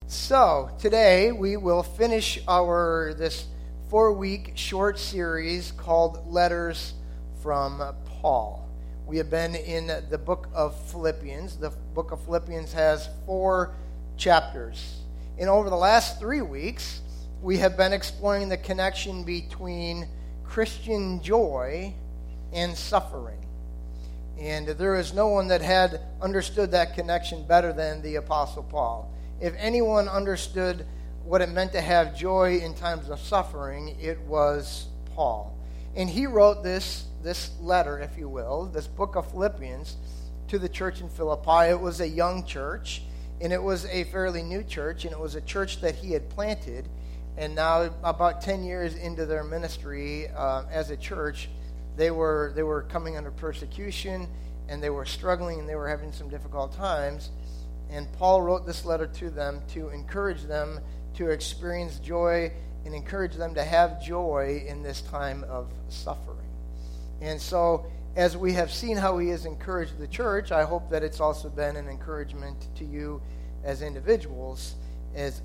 So, today we will finish this 4-week short series called Letters from Paul. We have been in the book of Philippians. The book of Philippians has 4 chapters. And over the last 3 weeks, we have been exploring the connection between Christian joy and suffering. And there is no one that had understood that connection better than the Apostle Paul. If anyone understood what it meant to have joy in times of suffering, it was Paul. And he wrote this letter, if you will, this book of Philippians, to the church in Philippi. It was a young church, and it was a fairly new church, and it was a church that he had planted. And now, about 10 years into their ministry as a church, they were coming under persecution, and they were struggling, and they were having some difficult times. And Paul wrote this letter to them to encourage them to experience joy and encourage them to have joy in this time of suffering. And so, as we have seen how he has encouraged the church, I hope that it's also been an encouragement to you as individuals, and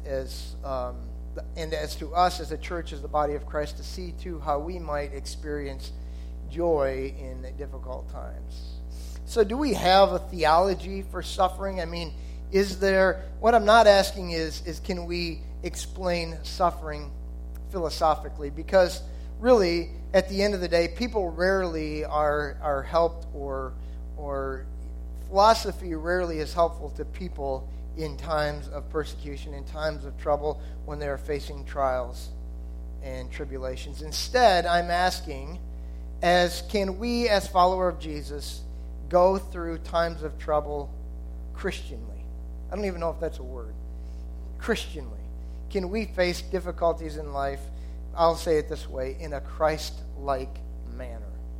as to us as a church, as the body of Christ, to see too how we might experience joy in difficult times. So do we have a theology for suffering? I mean, what I'm not asking is can we explain suffering philosophically? Because really, at the end of the day, people rarely are helped, or philosophy rarely is helpful to people in times of persecution, in times of trouble, when they are facing trials and tribulations. Instead, I'm asking, can we, as followers of Jesus, go through times of trouble Christianly? I don't even know if that's a word. Christianly. Can we face difficulties in life, I'll say it this way, in a Christ-like manner?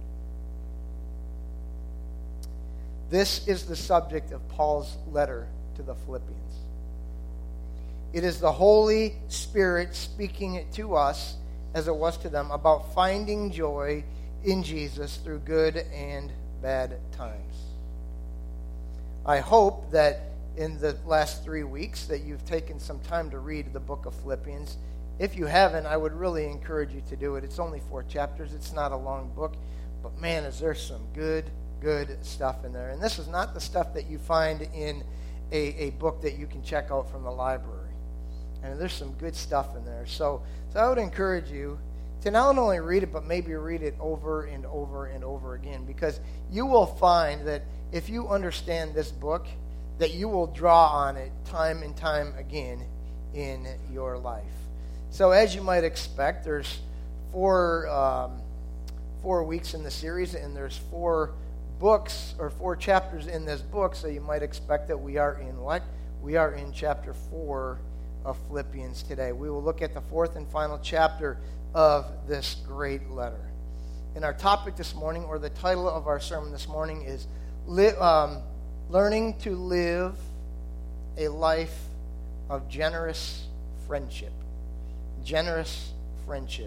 This is the subject of Paul's letter to the Philippians. It is the Holy Spirit speaking to us, as it was to them, about finding joy in Jesus through good and bad times. I hope that in the last 3 weeks that you've taken some time to read the book of Philippians. If you haven't, I would really encourage you to do it. It's only 4 chapters. It's not a long book. But man, is there some good stuff in there. And this is not the stuff that you find in a book that you can check out from the library. And there's some good stuff in there. So I would encourage you to not only read it, but maybe read it over and over and over again. Because you will find that if you understand this book, that you will draw on it time and time again in your life. So as you might expect, there's 4 weeks in the series, and there's 4 books or 4 chapters in this book, so you might expect that we are in what? We are in chapter 4 of Philippians today. We will look at the 4th and final chapter of this great letter. And our topic this morning, or the title of our sermon this morning, is Learning to Live a Life of Generous Friendship. Generous friendship.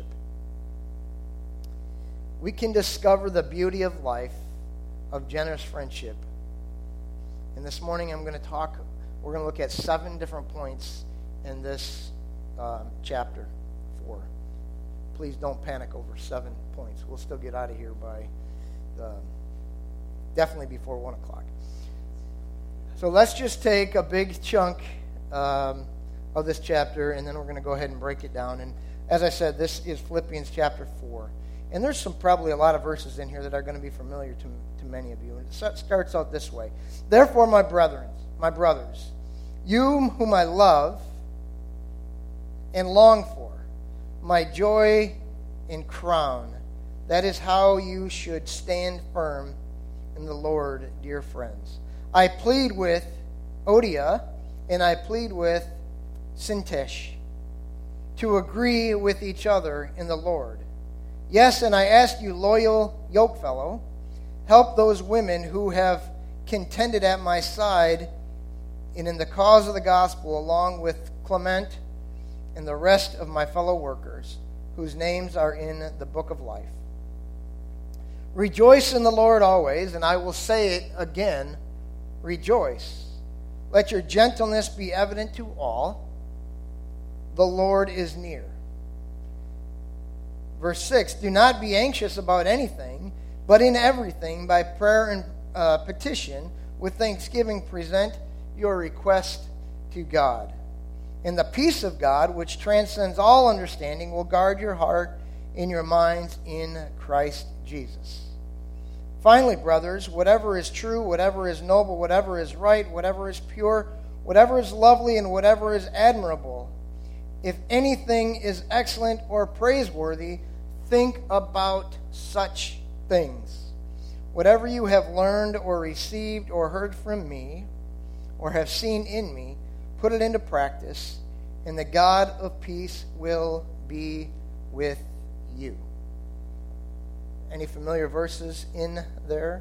We can discover the beauty of life of generous friendship. And this morning we're going to look at 7 different points in this chapter 4. Please don't panic over 7 points. We'll still get out of here by definitely before 1 o'clock. So let's just take a big chunk of this chapter, and then we're going to go ahead and break it down. And as I said, this is Philippians chapter 4. And there's probably a lot of verses in here that are going to be familiar to many of you. And it starts out this way. Therefore, my brothers, you whom I love and long for, my joy and crown, that is how you should stand firm in the Lord, dear friends. I plead with Odia, and I plead with Syntyche to agree with each other in the Lord. Yes, and I ask you, loyal yokefellow, help those women who have contended at my side and in the cause of the gospel, along with Clement and the rest of my fellow workers, whose names are in the book of life. Rejoice in the Lord always, and I will say it again, rejoice. Let your gentleness be evident to all. the Lord is near. Verse 6, do not be anxious about anything, but in everything, by prayer and petition, with thanksgiving, present your request to God. And the peace of God, which transcends all understanding, will guard your heart and your minds in Christ Jesus. Finally, brothers, whatever is true, whatever is noble, whatever is right, whatever is pure, whatever is lovely, and whatever is admirable, if anything is excellent or praiseworthy, think about such things. Whatever you have learned or received or heard from me or have seen in me, put it into practice, and the God of peace will be with you. Any familiar verses in there?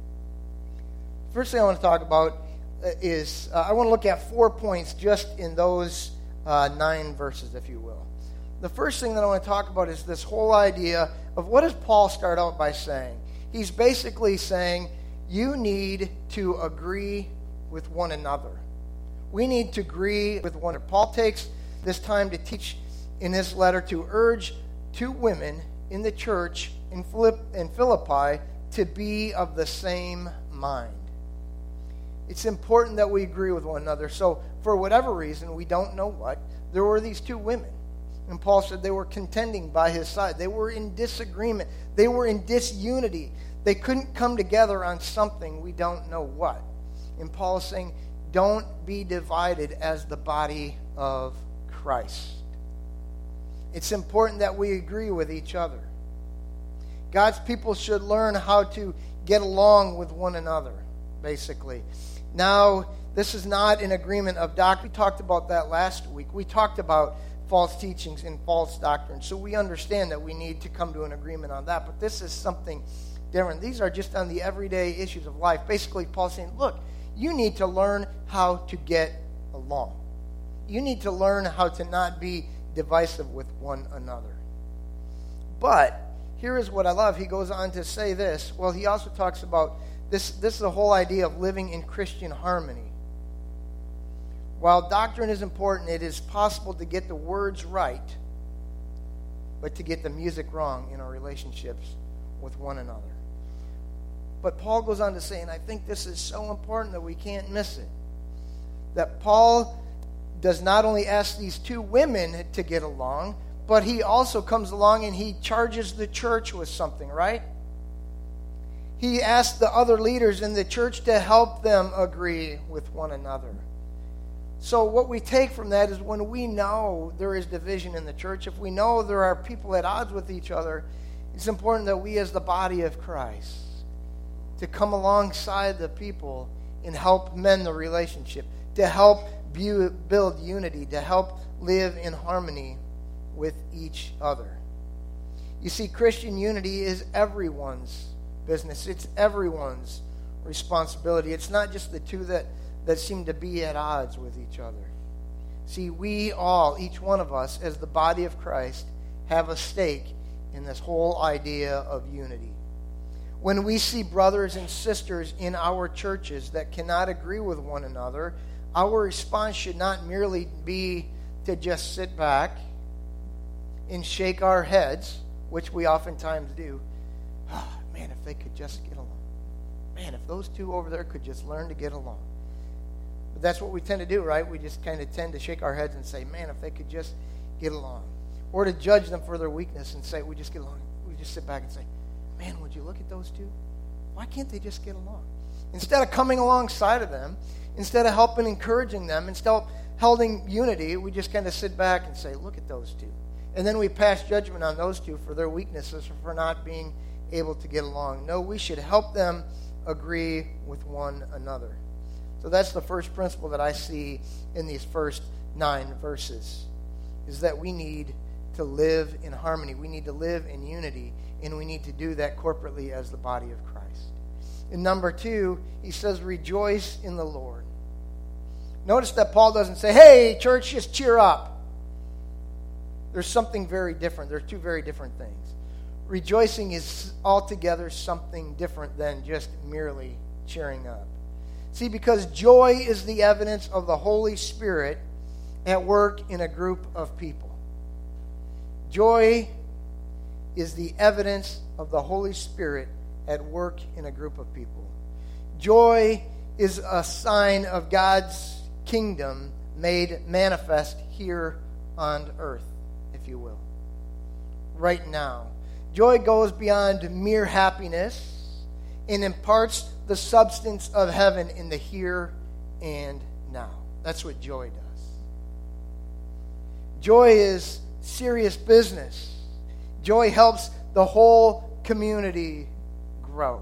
First thing I want to talk about is I want to look at 4 points just in those 9 verses, if you will. The first thing that I want to talk about is this whole idea of what does Paul start out by saying? He's basically saying you need to agree with one another. We need to agree with one another. Paul takes this time to teach in his letter to urge 2 women in the church in Philippi to be of the same mind. It's important that we agree with one another. So for whatever reason, we don't know what, there were these 2 women. And Paul said they were contending by his side. They were in disagreement. They were in disunity. They couldn't come together on something, we don't know what. And Paul is saying, don't be divided as the body of Christ. It's important that we agree with each other. God's people should learn how to get along with one another, basically. Now, this is not an agreement of doctrine. We talked about that last week. We talked about false teachings and false doctrine. So we understand that we need to come to an agreement on that. But this is something different. These are just on the everyday issues of life. Basically, Paul's saying, look, you need to learn how to get along. You need to learn how to not be divisive with one another. But here is what I love. He goes on to say this. Well, he also talks about this is the whole idea of living in Christian harmony. While doctrine is important, it is possible to get the words right, but to get the music wrong in our relationships with one another. But Paul goes on to say, and I think this is so important that we can't miss it, that Paul does not only ask these 2 women to get along, but he also comes along and he charges the church with something, right? He asks the other leaders in the church to help them agree with one another. So what we take from that is when we know there is division in the church, if we know there are people at odds with each other, it's important that we as the body of Christ to come alongside the people and help mend the relationship, to help build unity, to help live in harmony with each other. You see, Christian unity is everyone's business. It's everyone's responsibility. It's not just the 2 that seem to be at odds with each other. See, we all, each one of us, as the body of Christ, have a stake in this whole idea of unity. When we see brothers and sisters in our churches that cannot agree with one another, our response should not merely be to just sit back and shake our heads, which we oftentimes do. Oh, man, if they could just get along. Man, if those 2 over there could just learn to get along. But that's what we tend to do, right? We just kind of tend to shake our heads and say, man, if they could just get along. Or to judge them for their weakness and say, we just get along. We just sit back and say, man, would you look at those 2? Why can't they just get along? Instead of coming alongside of them, instead of helping, encouraging them, instead of holding unity, we just kind of sit back and say, look at those 2. And then we pass judgment on those 2 for their weaknesses or for not being able to get along. No, we should help them agree with one another. So that's the first principle that I see in these first 9 verses, is that we need to live in harmony. We need to live in unity, and we need to do that corporately as the body of Christ. In number 2, he says, rejoice in the Lord. Notice that Paul doesn't say, hey, church, just cheer up. There's something very different. They're 2 very different things. Rejoicing is altogether something different than just merely cheering up. See, because joy is the evidence of the Holy Spirit at work in a group of people. Joy is the evidence of the Holy Spirit at work in a group of people. Joy is a sign of God's kingdom made manifest here on earth, if you will, right now. Joy goes beyond mere happiness and imparts the substance of heaven in the here and now. That's what joy does. Joy is serious business. Joy helps the whole community grow.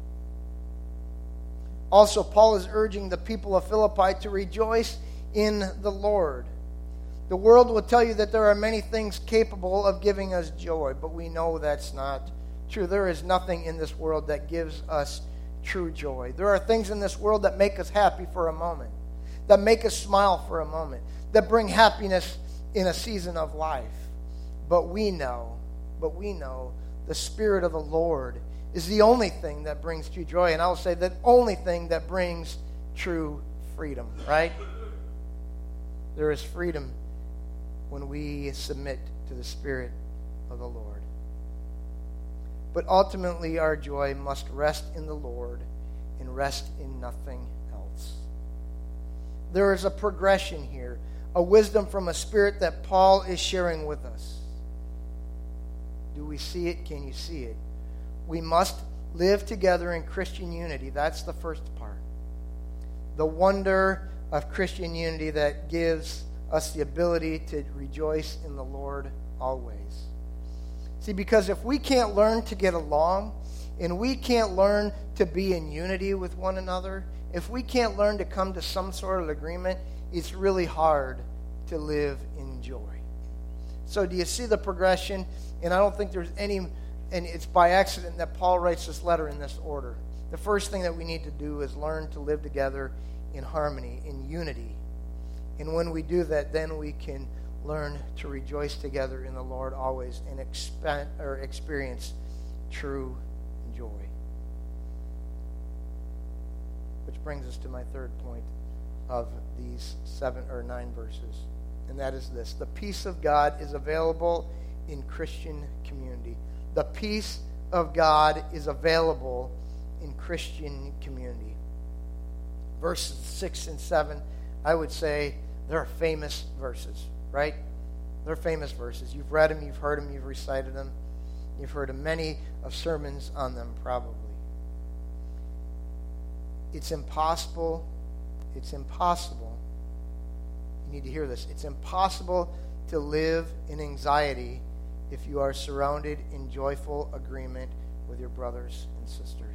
Also, Paul is urging the people of Philippi to rejoice in the Lord. The world will tell you that there are many things capable of giving us joy, but we know that's not true. There is nothing in this world that gives us true joy. There are things in this world that make us happy for a moment, that make us smile for a moment, that bring happiness in a season of life. But we know the Spirit of the Lord is the only thing that brings true joy. And I'll say the only thing that brings true freedom, right? There is freedom when we submit to the Spirit of the Lord. But ultimately, our joy must rest in the Lord and rest in nothing else. There is a progression here, a wisdom from a Spirit that Paul is sharing with us. Do we see it? Can you see it? We must live together in Christian unity. That's the first part. The wonder of Christian unity that gives us the ability to rejoice in the Lord always. See, because if we can't learn to get along, and we can't learn to be in unity with one another, if we can't learn to come to some sort of agreement, it's really hard to live in joy. So do you see the progression? And I don't think there's any, and it's by accident that Paul writes this letter in this order. The first thing that we need to do is learn to live together in harmony, in unity. And when we do that, then we can learn to rejoice together in the Lord always and experience true joy. Which brings us to my third point of these 7 or 9 verses. And that is this: the peace of God is available in Christian community. The peace of God is available in Christian community. Verses 6 and 7, I would say they're famous verses, right? They're famous verses. You've read them, you've heard them, you've recited them. You've heard of many of sermons on them, probably. It's impossible. You need to hear this. It's impossible to live in anxiety if you are surrounded in joyful agreement with your brothers and sisters.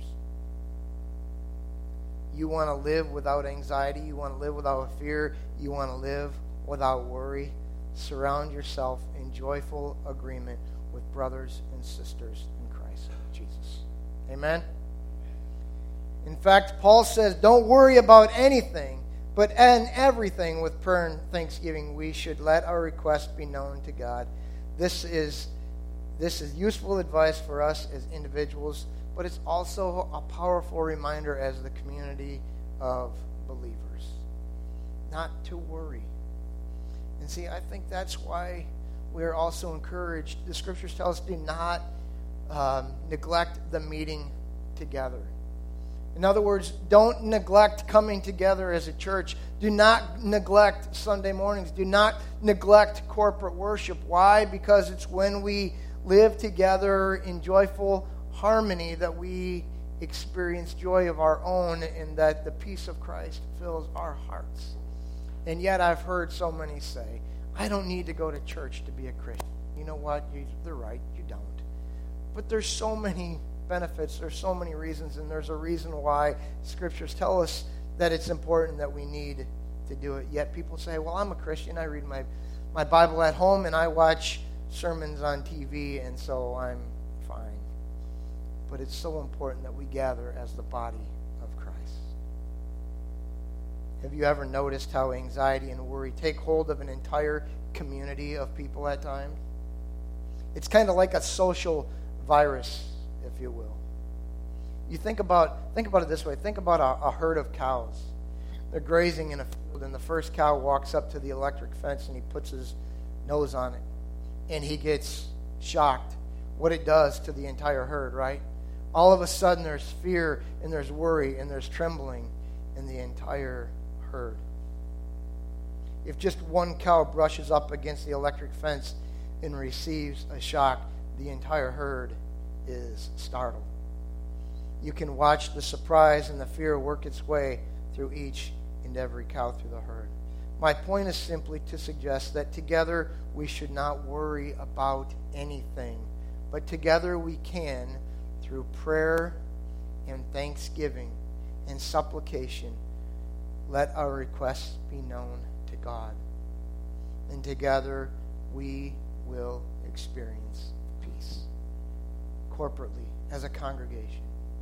You want to live without anxiety. You want to live without fear. You want to live without worry. Surround yourself in joyful agreement with brothers and sisters in Christ Jesus. Amen? In fact, Paul says, don't worry about anything, but in everything with prayer and thanksgiving, we should let our requests be known to God. This is useful advice for us as individuals, but it's also a powerful reminder as the community of believers not to worry. And see, I think that's why we're also encouraged. The scriptures tell us do not neglect the meeting together. In other words, don't neglect coming together as a church. Do not neglect Sunday mornings. Do not neglect corporate worship. Why? Because it's when we live together in joyful harmony that we experience joy of our own and that the peace of Christ fills our hearts. And yet I've heard so many say, I don't need to go to church to be a Christian. You know what? They're right. You don't. But there's so many benefits. There's so many reasons, and there's a reason why scriptures tell us that it's important that we need to do it. Yet people say, well, I'm a Christian. I read my Bible at home, and I watch sermons on TV, and so I'm fine. But it's so important that we gather as the body of Christ. Have you ever noticed how anxiety and worry take hold of an entire community of people at times? It's kind of like a social virus, if you will. You think about it this way. Think about a herd of cows. They're grazing in a field, and the first cow walks up to the electric fence, and he puts his nose on it, and he gets shocked what it does to the entire herd, right? All of a sudden, there's fear, and there's worry, and there's trembling in the entire herd. If just one cow brushes up against the electric fence and receives a shock, the entire herd is startled. You can watch the surprise and the fear work its way through each and every cow through the herd. My point is simply to suggest that together we should not worry about anything, but together we can, through prayer and thanksgiving and supplication, let our requests be known to God. And together we will experience peace, corporately, as a congregation.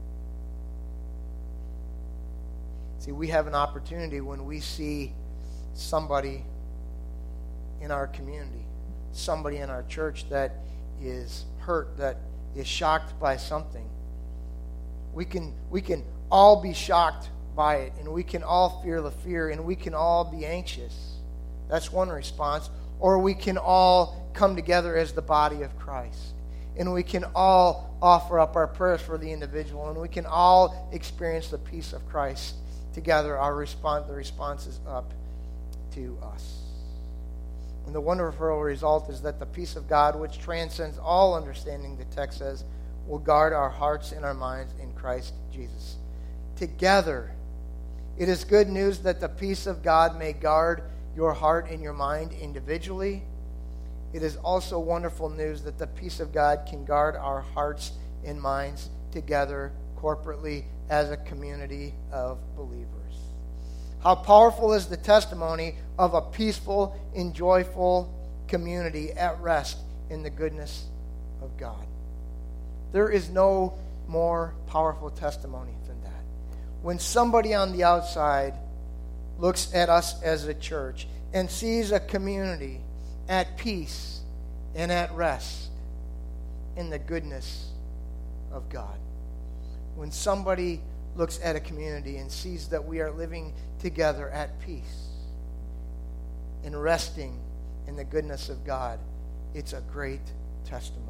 See, we have an opportunity when we see somebody in our community, somebody in our church that is hurt, that is shocked by something. We can all be shocked by it, and we can all feel the fear, and we can all be anxious. That's one response. Or we can all come together as the body of Christ, and we can all offer up our prayers for the individual, and we can all experience the peace of Christ together. The response is up to us. And the wonderful result is that the peace of God, which transcends all understanding, the text says, will guard our hearts and our minds in Christ Jesus. Together, it is good news that the peace of God may guard your heart and your mind individually. It is also wonderful news that the peace of God can guard our hearts and minds together corporately as a community of believers. How powerful is the testimony of a peaceful and joyful community at rest in the goodness of God. There is no more powerful testimony than that. When somebody on the outside looks at us as a church and sees a community at peace and at rest in the goodness of God. When somebody looks at a community and sees that we are living together at peace and resting in the goodness of God, it's a great testimony.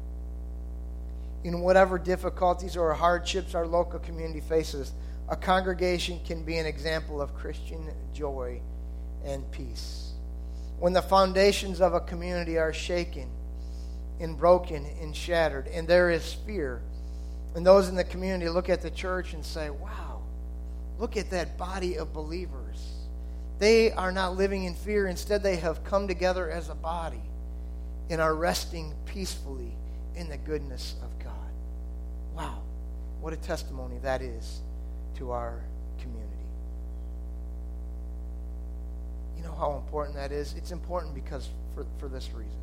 In whatever difficulties or hardships our local community faces, a congregation can be an example of Christian joy and peace. When the foundations of a community are shaken and broken and shattered, and there is fear, and those in the community look at the church and say, wow, look at that body of believers. They are not living in fear. Instead, they have come together as a body and are resting peacefully in the goodness of God. Wow, what a testimony that is to our community. You know how important that is? It's important because for this reason.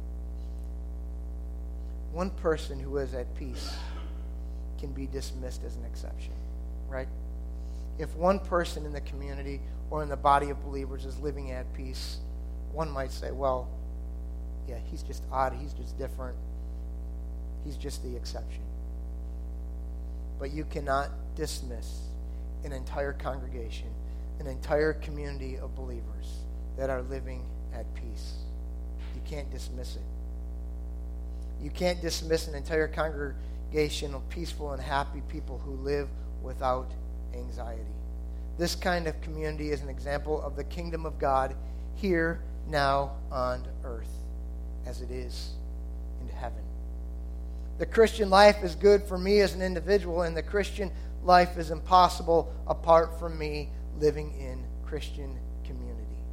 One person who is at peace can be dismissed as an exception, right? If one person in the community or in the body of believers is living at peace, one might say, well, yeah, he's just odd, he's just different, he's just the exception. But you cannot dismiss an entire congregation, an entire community of believers that are living at peace. You can't dismiss it. You can't dismiss an entire congregation of peaceful and happy people who live without anxiety. This kind of community is an example of the kingdom of God here, now, on earth, as it is in heaven. The Christian life is good for me as an individual, and the Christian life is impossible apart from me living in Christian community.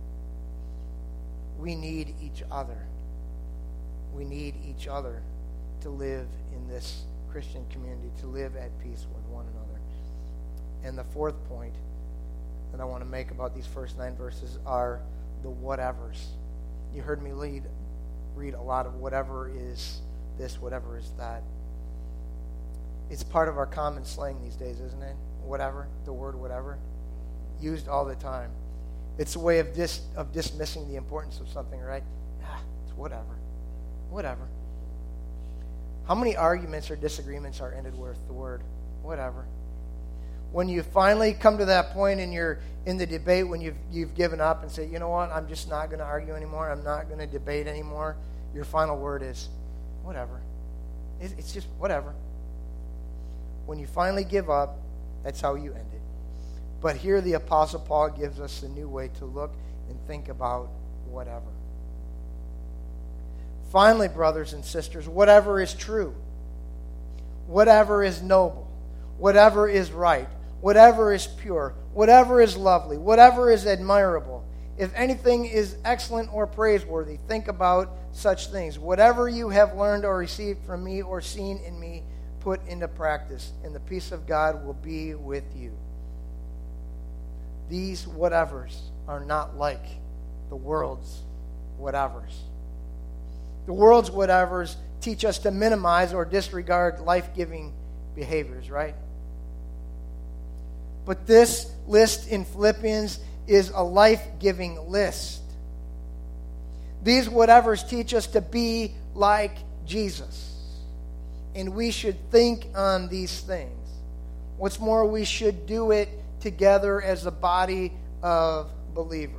We need each other. We need each other to live in this Christian community, to live at peace with one another. And the fourth point that I want to make about these first 9 verses are the whatevers. You heard me read a lot of whatever is this, whatever is that. It's part of our common slang these days, isn't it? Whatever, the word whatever, used all the time. It's a way of dismissing the importance of something, right? It's whatever. Whatever. How many arguments or disagreements are ended with the word whatever? When you finally come to that point in the debate when you've given up and say, you know what, I'm just not going to argue anymore. I'm not going to debate anymore. Your final word is, whatever. It's just whatever. When you finally give up, that's how you end it. But here the Apostle Paul gives us a new way to look and think about whatever. Finally, brothers and sisters, whatever is true, whatever is noble, whatever is right, whatever is pure, whatever is lovely, whatever is admirable, if anything is excellent or praiseworthy, think about such things. Whatever you have learned or received from me or seen in me, put into practice, and the peace of God will be with you. These whatevers are not like the world's whatevers. The world's whatevers teach us to minimize or disregard life-giving behaviors, right? But this list in Philippians is a life-giving list. These whatevers teach us to be like Jesus. And we should think on these things. What's more, we should do it together as a body of believers.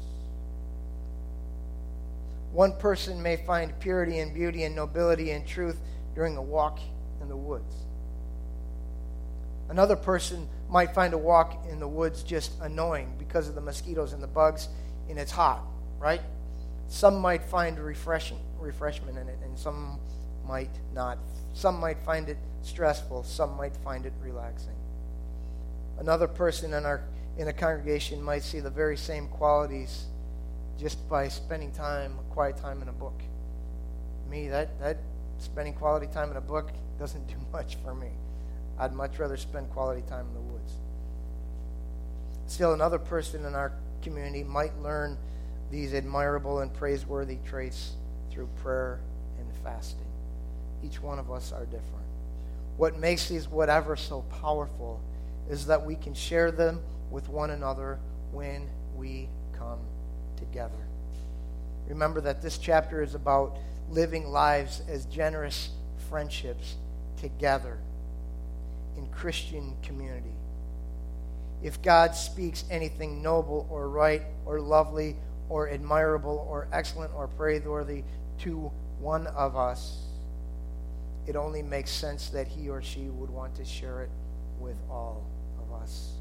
One person may find purity and beauty and nobility and truth during a walk in the woods. Another person might find a walk in the woods just annoying because of the mosquitoes and the bugs, and it's hot, right? Some might find refreshment in it, and some might not. Some might find it stressful. Some might find it relaxing. Another person in a congregation might see the very same qualities just by spending quiet time in a book. Me, that spending quality time in a book doesn't do much for me. I'd much rather spend quality time in the woods. Still, another person in our community might learn these admirable and praiseworthy traits through prayer and fasting. Each one of us are different. What makes these whatever so powerful is that we can share them with one another when we come together. Remember that this chapter is about living lives as generous friendships together in Christian community. If God speaks anything noble or right or lovely or admirable or excellent or praiseworthy to one of us, it only makes sense that he or she would want to share it with all of us.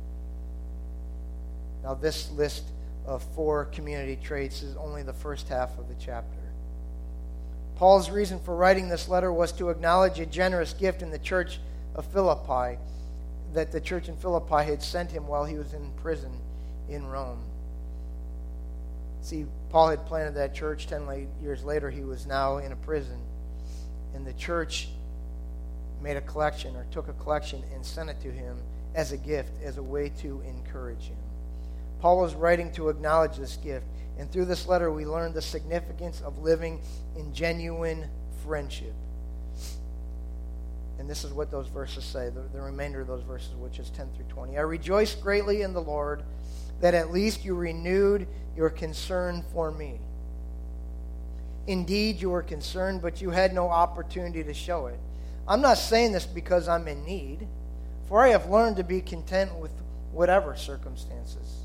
Now, this list of 4 community traits is only the first half of the chapter. Paul's reason for writing this letter was to acknowledge a generous gift in the church of Philippi that the church in Philippi had sent him while he was in prison in Rome. See, Paul had planted that church. 10 years later, he was now in a prison. And the church made a collection or took a collection and sent it to him as a gift, as a way to encourage him. Paul was writing to acknowledge this gift. And through this letter, we learn the significance of living in genuine friendship. And this is what those verses say, the remainder of those verses, which is 10 through 20. I rejoice greatly in the Lord that at least you renewed your concern for me. Indeed, you were concerned, but you had no opportunity to show it. I'm not saying this because I'm in need, for I have learned to be content with whatever circumstances.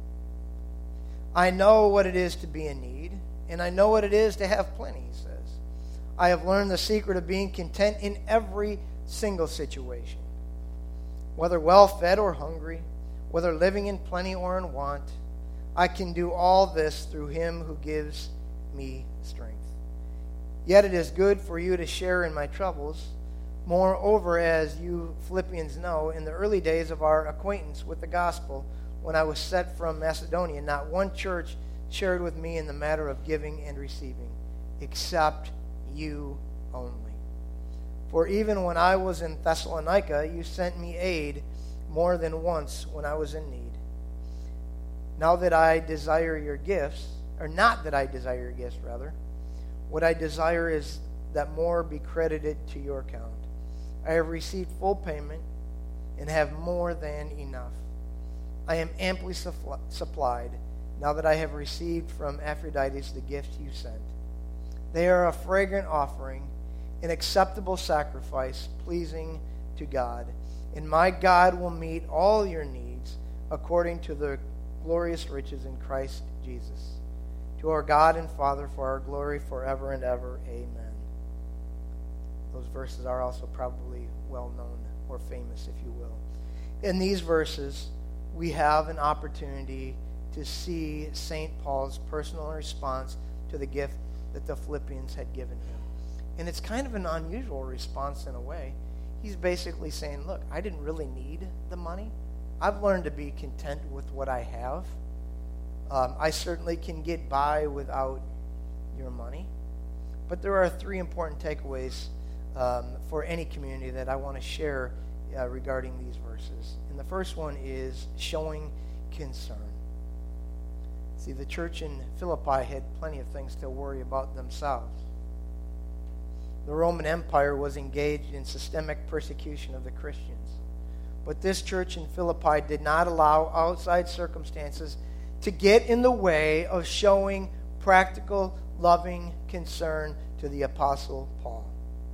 I know what it is to be in need, and I know what it is to have plenty, he says. I have learned the secret of being content in every single situation, whether well-fed or hungry, whether living in plenty or in want. I can do all this through him who gives me strength. Yet it is good for you to share in my troubles. Moreover, as you Philippians know, in the early days of our acquaintance with the gospel, when I was sent from Macedonia, not one church shared with me in the matter of giving and receiving, except you only. For even when I was in Thessalonica, you sent me aid more than once when I was in need. Now that I desire your gifts, or not that I desire your gifts, rather, what I desire is that more be credited to your account. I have received full payment and have more than enough. I am amply supplied now that I have received from Epaphroditus the gifts you sent. They are a fragrant offering, an acceptable sacrifice, pleasing to God. and my God will meet all your needs according to the glorious riches in Christ Jesus. To our God and Father, for our glory forever and ever. Amen. Those verses are also probably well known or famous, if you will. In these verses, we have an opportunity to see St. Paul's personal response to the gift that the Philippians had given him. And it's kind of an unusual response in a way. He's basically saying, look, I didn't really need the money. I've learned to be content with what I have. I certainly can get by without your money. But there are three important takeaways for any community that I want to share regarding these verses. And the first one is showing concern. See, the church in Philippi had plenty of things to worry about themselves. The Roman Empire was engaged in systemic persecution of the Christians. But this church in Philippi did not allow outside circumstances to get in the way of showing practical, loving concern to the Apostle Paul.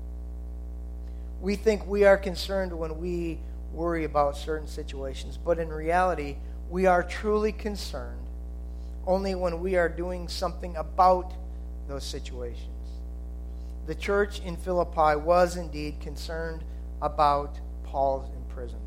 We think we are concerned when we worry about certain situations, but in reality, we are truly concerned only when we are doing something about those situations. The church in Philippi was indeed concerned about Paul's imprisonment.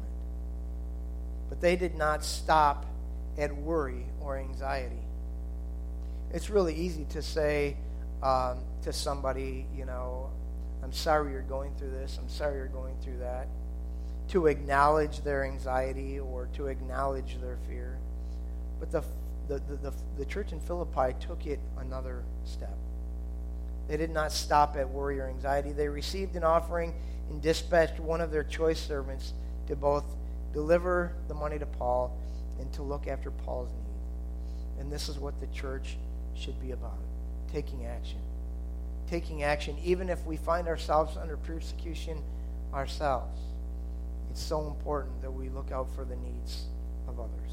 But they did not stop at worry or anxiety. It's really easy to say to somebody, I'm sorry you're going through this, I'm sorry you're going through that, to acknowledge their anxiety or to acknowledge their fear. But the church in Philippi took it another step. They did not stop at worry or anxiety. They received an offering and dispatched one of their choice servants to both deliver the money to Paul and to look after Paul's need. And this is what the church should be about, taking action. Taking action even if we find ourselves under persecution ourselves. It's so important that we look out for the needs of others.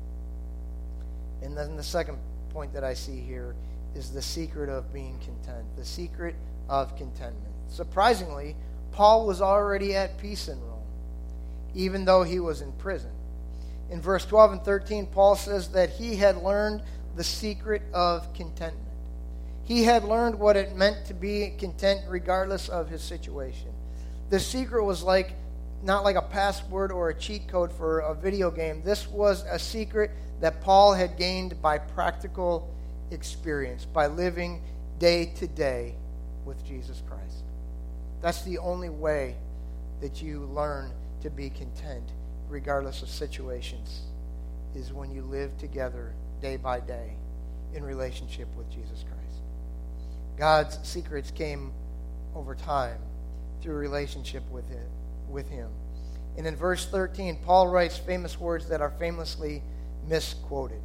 And then the second point that I see here is the secret of being content. The secret of contentment. Surprisingly, Paul was already at peace in Rome, even though he was in prison. In verse 12 and 13, Paul says that he had learned the secret of contentment. He had learned what it meant to be content regardless of his situation. The secret was not like a password or a cheat code for a video game. This was a secret that Paul had gained by practical experience, by living day to day with Jesus Christ. That's the only way that you learn to be content regardless of situations, is when you live together day by day in relationship with Jesus Christ. God's secrets came over time through relationship with him. And in verse 13, Paul writes famous words that are famously misquoted.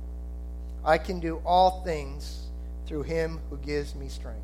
I can do all things through him who gives me strength.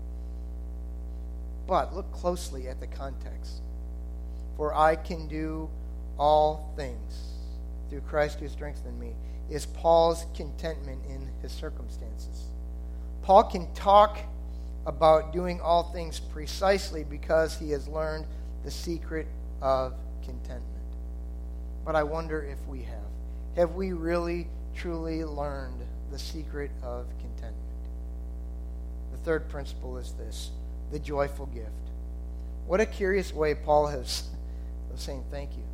But look closely at the context. For I can do all things through Christ who strengthened me, is Paul's contentment in his circumstances. Paul can talk about doing all things precisely because he has learned the secret of contentment. But I wonder if we have. Have we really, truly learned the secret of contentment? The third principle is this, the joyful gift. What a curious way Paul has of saying thank you.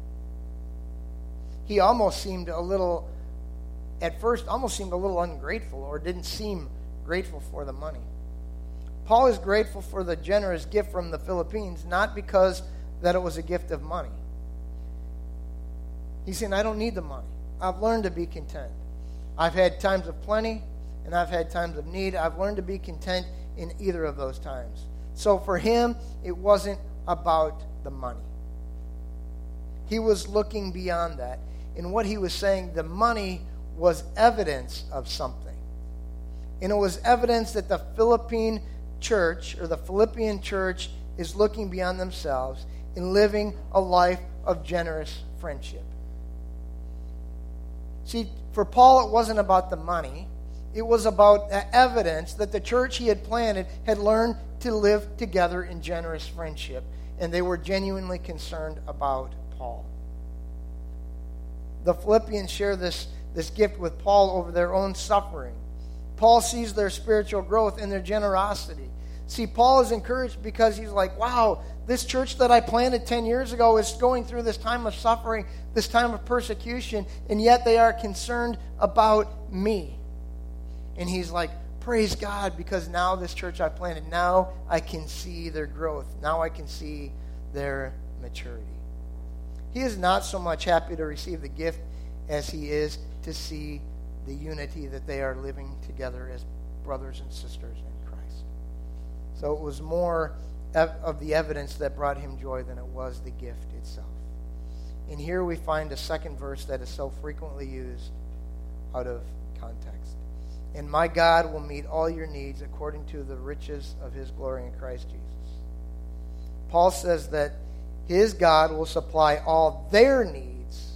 He almost seemed at first a little ungrateful, or didn't seem grateful for the money. Paul is grateful for the generous gift from the Philippines, not because that it was a gift of money. He's saying, I don't need the money. I've learned to be content. I've had times of plenty, and I've had times of need. I've learned to be content in either of those times. So for him, it wasn't about the money. He was looking beyond that. And what he was saying, the money was evidence of something. And it was evidence that the Philippian church is looking beyond themselves and living a life of generous friendship. See, for Paul, it wasn't about the money. It was about the evidence that the church he had planted had learned to live together in generous friendship. And they were genuinely concerned about Paul. The Philippians share this gift with Paul over their own suffering. Paul sees their spiritual growth and their generosity. See, Paul is encouraged because he's like, wow, this church that I planted 10 years ago is going through this time of suffering, this time of persecution, and yet they are concerned about me. And he's like, praise God, because now this church I planted, now I can see their growth. Now I can see their maturity. He is not so much happy to receive the gift as he is to see the unity that they are living together as brothers and sisters in Christ. So it was more of the evidence that brought him joy than it was the gift itself. And here we find a second verse that is so frequently used out of context. And my God will meet all your needs according to the riches of his glory in Christ Jesus. Paul says that his God will supply all their needs,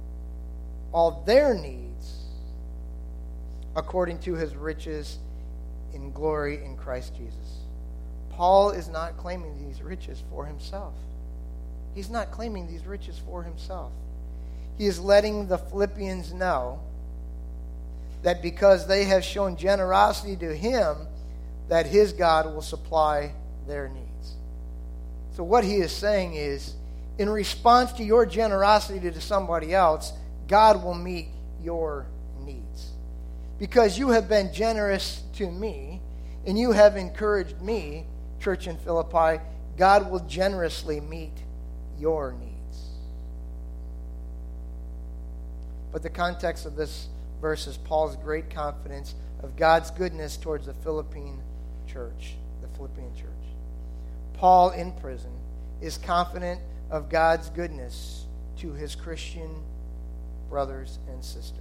according to his riches in glory in Christ Jesus. Paul is not claiming these riches for himself. He's not claiming these riches for himself. He is letting the Philippians know that because they have shown generosity to him, that his God will supply their needs. So what he is saying is, in response to your generosity to somebody else, God will meet your needs. Because you have been generous to me, and you have encouraged me, church in Philippi, God will generously meet your needs. But the context of this verse is Paul's great confidence of God's goodness towards the Philippian church. Paul, in prison, is confident of God's goodness to his Christian brothers and sisters.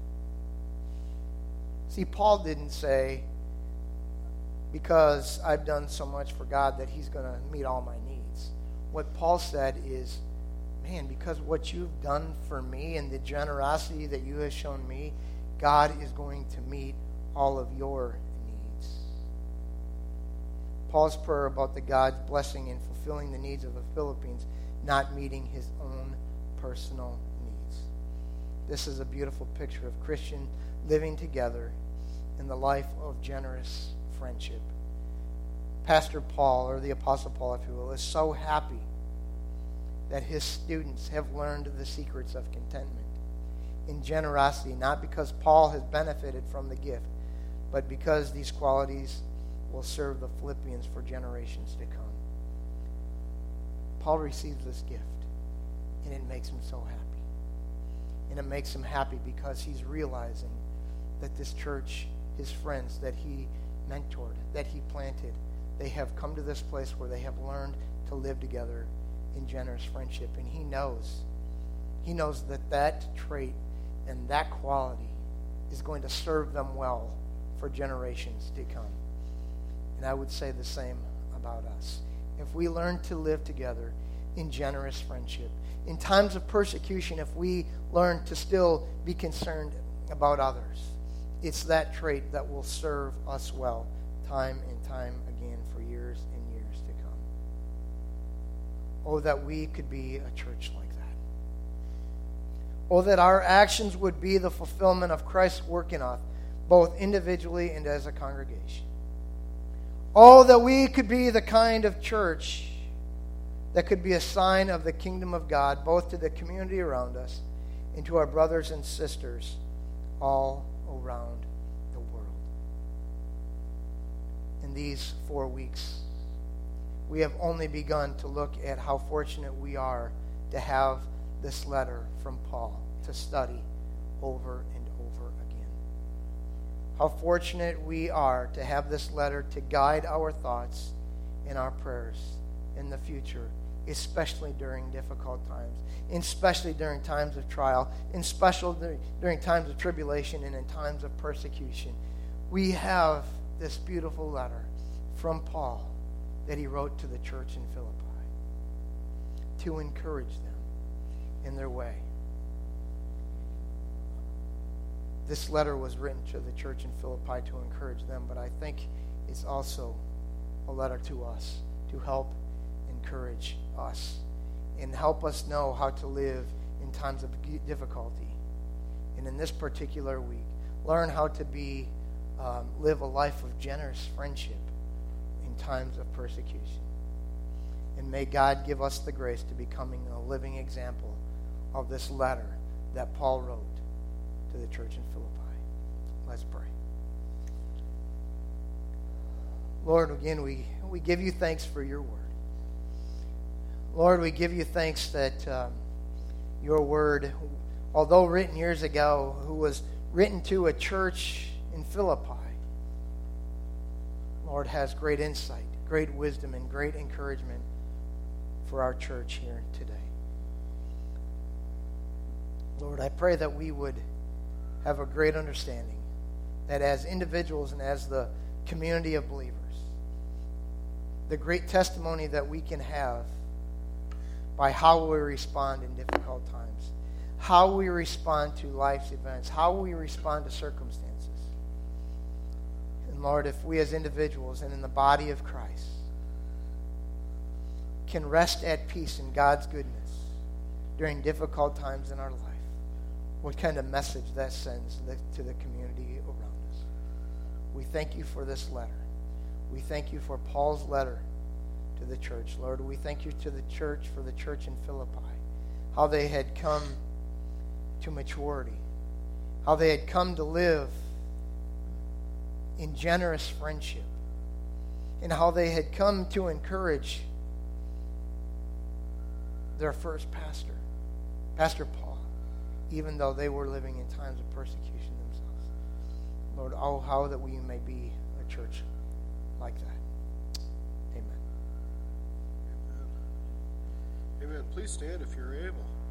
See, Paul didn't say, because I've done so much for God that he's going to meet all my needs. What Paul said is, man, because what you've done for me and the generosity that you have shown me, God is going to meet all of your needs. Paul's prayer about the God's blessing in fulfilling the needs of the Philippines, not meeting his own personal needs. This is a beautiful picture of Christian living together in the life of generous friendship. Pastor Paul, or the Apostle Paul, if you will, is so happy that his students have learned the secrets of contentment in generosity, not because Paul has benefited from the gift, but because these qualities will serve the Philippians for generations to come. Paul receives this gift, and it makes him so happy. And it makes him happy because he's realizing that this church, his friends that he mentored, that he planted, they have come to this place where they have learned to live together in generous friendship. And he knows that trait and that quality is going to serve them well for generations to come. And I would say the same about us. If we learn to live together in generous friendship, in times of persecution, if we learn to still be concerned about others, it's that trait that will serve us well time and time again for years and years to come. Oh, that we could be a church like that. Oh, that our actions would be the fulfillment of Christ's work in us, both individually and as a congregation. Oh, that we could be the kind of church that could be a sign of the kingdom of God, both to the community around us and to our brothers and sisters all around the world. In these 4 weeks, we have only begun to look at how fortunate we are to have this letter from Paul to study over and over again. How fortunate we are to have this letter to guide our thoughts and our prayers in the future, especially during difficult times, especially during times of trial, especially during times of tribulation and in times of persecution. We have this beautiful letter from Paul that he wrote to the church in Philippi to encourage them in their way. This letter was written to the church in Philippi to encourage them, but I think it's also a letter to us to help encourage us and help us know how to live in times of difficulty. And in this particular week, learn how to live a life of generous friendship in times of persecution. And may God give us the grace to becoming a living example of this letter that Paul wrote to the church in Philippi. Let's pray. Lord, again, we give you thanks for your word. Lord, we give you thanks that your word, although written years ago, who was written to a church in Philippi, Lord, has great insight, great wisdom, and great encouragement for our church here today. Lord, I pray that we would have a great understanding that as individuals and as the community of believers, the great testimony that we can have by how we respond in difficult times, how we respond to life's events, how we respond to circumstances. And Lord, if we as individuals and in the body of Christ can rest at peace in God's goodness during difficult times in our life, what kind of message that sends to the community around us. We thank you for this letter. We thank you for Paul's letter to the church. Lord, we thank you to the church for the church in Philippi, how they had come to maturity, how they had come to live in generous friendship, and how they had come to encourage their first pastor, Pastor Paul, even though they were living in times of persecution themselves. Lord, oh, how that we may be a church like that. Amen. Amen. Amen. Please stand if you're able.